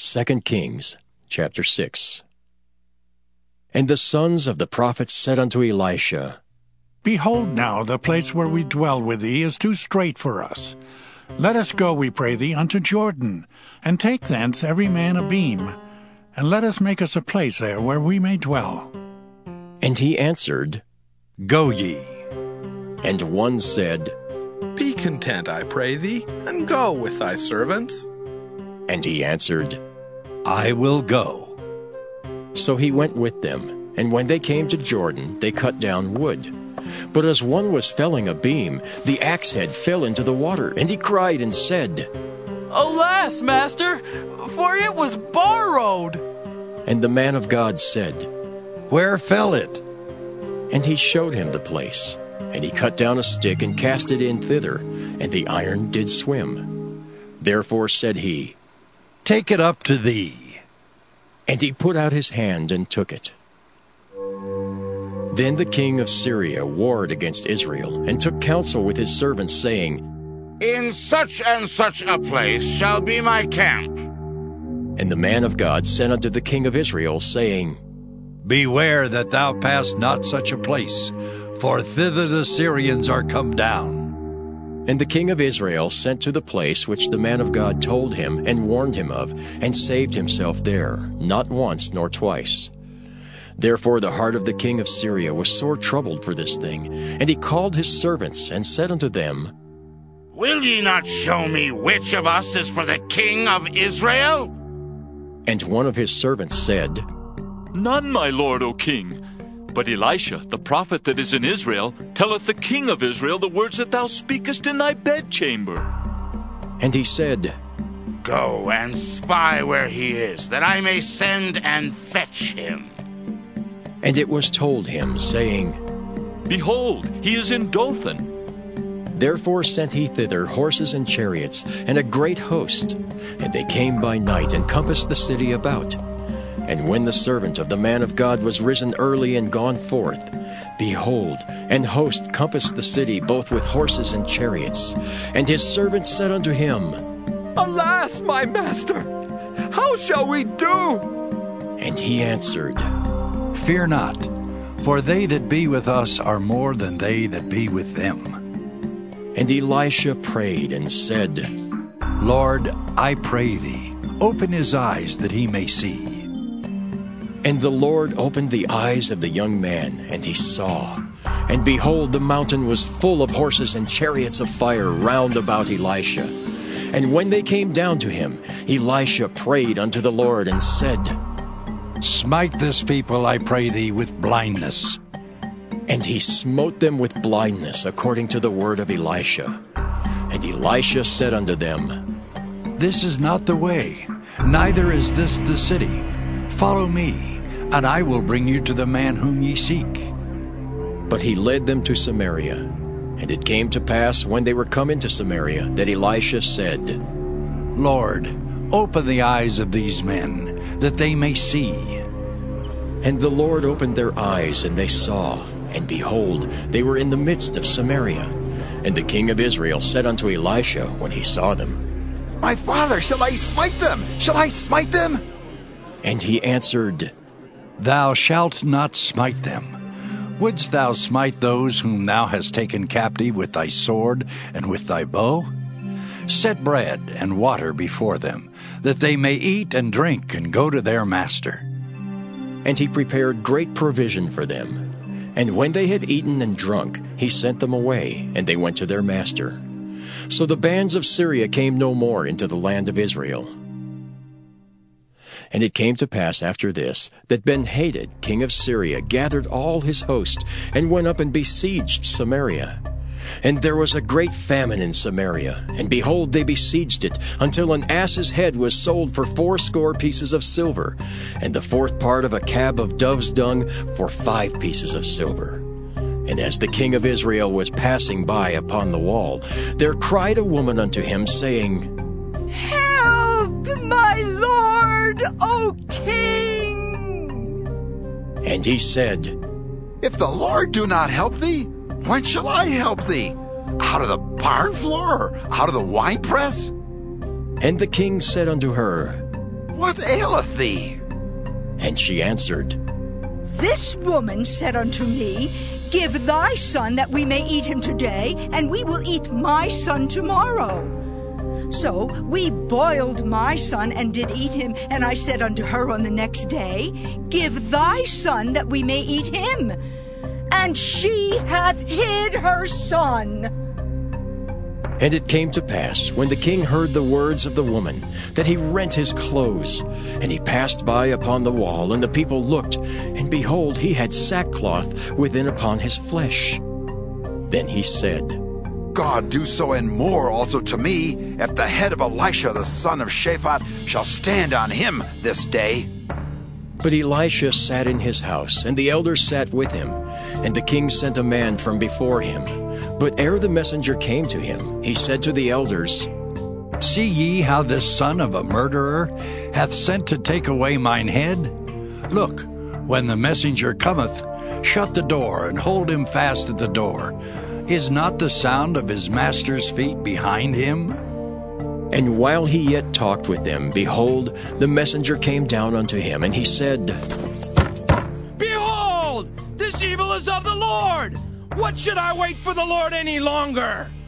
2 Kings chapter 6. And the sons of the prophets said unto Elisha, Behold now, the place where we dwell with thee is too strait for us. Let us go, we pray thee, unto Jordan, and take thence every man a beam, and let us make us a place there where we may dwell. And he answered, Go ye. And one said, Be content, I pray thee, and go with thy servants. And he answered, I will go. So he went with them, and when they came to Jordan, they cut down wood. But as one was felling a beam, the axe head fell into the water, and he cried and said, Alas, master, for it was borrowed. And the man of God said, Where fell it? And he showed him the place. And he cut down a stick and cast it in thither, and the iron did swim. Therefore said he, Take it up to thee. And he put out his hand and took it. Then the king of Syria warred against Israel, and took counsel with his servants, saying, In such and such a place shall be my camp. And the man of God sent unto the king of Israel, saying, Beware that thou pass not such a place, for thither the Syrians are come down. And the king of Israel sent to the place which the man of God told him and warned him of, and saved himself there, not once nor twice. Therefore the heart of the king of Syria was sore troubled for this thing, and he called his servants, and said unto them, Will ye not show me which of us is for the king of Israel? And one of his servants said, None, my lord, O king. But Elisha, the prophet that is in Israel, telleth the king of Israel the words that thou speakest in thy bedchamber. And he said, Go and spy where he is, that I may send and fetch him. And it was told him, saying, Behold, he is in Dothan. Therefore sent he thither horses and chariots, and a great host. And they came by night, and compassed the city about. And when the servant of the man of God was risen early and gone forth, behold, an host compassed the city both with horses and chariots. And his servant said unto him, Alas, my master, how shall we do? And he answered, Fear not, for they that be with us are more than they that be with them. And Elisha prayed and said, Lord, I pray thee, open his eyes that he may see. And the Lord opened the eyes of the young man, and he saw. And behold, the mountain was full of horses and chariots of fire round about Elisha. And when they came down to him, Elisha prayed unto the Lord, and said, Smite this people, I pray thee, with blindness. And he smote them with blindness, according to the word of Elisha. And Elisha said unto them, This is not the way, neither is this the city. Follow me, and I will bring you to the man whom ye seek. But he led them to Samaria. And it came to pass, when they were come into Samaria, that Elisha said, Lord, open the eyes of these men, that they may see. And the Lord opened their eyes, and they saw. And behold, they were in the midst of Samaria. And the king of Israel said unto Elisha, when he saw them, My father, shall I smite them? Shall I smite them? And he answered, Thou shalt not smite them. Wouldst thou smite those whom thou hast taken captive with thy sword and with thy bow? Set bread and water before them, that they may eat and drink and go to their master. And he prepared great provision for them. And when they had eaten and drunk, he sent them away, and they went to their master. So the bands of Syria came no more into the land of Israel. And it came to pass after this, that Ben-Hadad, king of Syria, gathered all his host, and went up and besieged Samaria. And there was a great famine in Samaria, and behold, they besieged it, until an ass's head was sold for 80 pieces of silver, and the 4th part of a cab of dove's dung for 5 pieces of silver. And as the king of Israel was passing by upon the wall, there cried a woman unto him, saying, Help, my lord, O king! And he said, If the Lord do not help thee, when shall I help thee? Out of the barn floor, or out of the winepress? And the king said unto her, What aileth thee? And she answered, This woman said unto me, Give thy son that we may eat him today, and we will eat my son tomorrow. So we boiled my son and did eat him, and I said unto her on the next day, Give thy son that we may eat him. And she hath hid her son. And it came to pass, when the king heard the words of the woman, that he rent his clothes. And he passed by upon the wall, and the people looked, and behold, he had sackcloth within upon his flesh. Then he said, God do so and more also to me, if the head of Elisha the son of Shaphat shall stand on him this day. But Elisha sat in his house, and the elders sat with him. And the king sent a man from before him. But ere the messenger came to him, he said to the elders, See ye how this son of a murderer hath sent to take away mine head? Look, when the messenger cometh, shut the door, and hold him fast at the door. Is not the sound of his master's feet behind him? And while he yet talked with them, behold, the messenger came down unto him, and he said, Behold, this evil is of the Lord. What should I wait for the Lord any longer?